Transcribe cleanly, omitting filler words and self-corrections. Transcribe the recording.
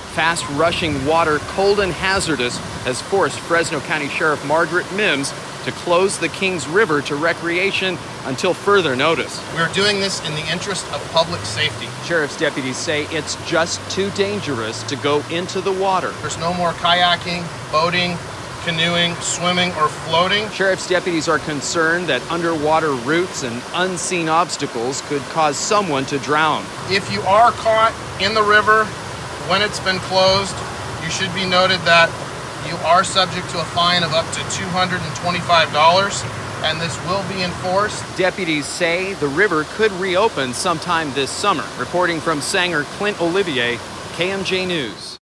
Fast-rushing water, cold and hazardous, has forced Fresno County Sheriff Margaret Mims to close the Kings River to recreation until further notice. We're doing this in the interest of public safety. Sheriff's deputies say it's just too dangerous to go into the water. There's no more kayaking, boating, canoeing, swimming, or floating. Sheriff's deputies are concerned that underwater routes and unseen obstacles could cause someone to drown. If you are caught in the river when it's been closed, you should be noted that you are subject to a fine of up to $225, and this will be enforced. Deputies say the river could reopen sometime this summer. Reporting from Sanger, Clint Olivier, KMJ News.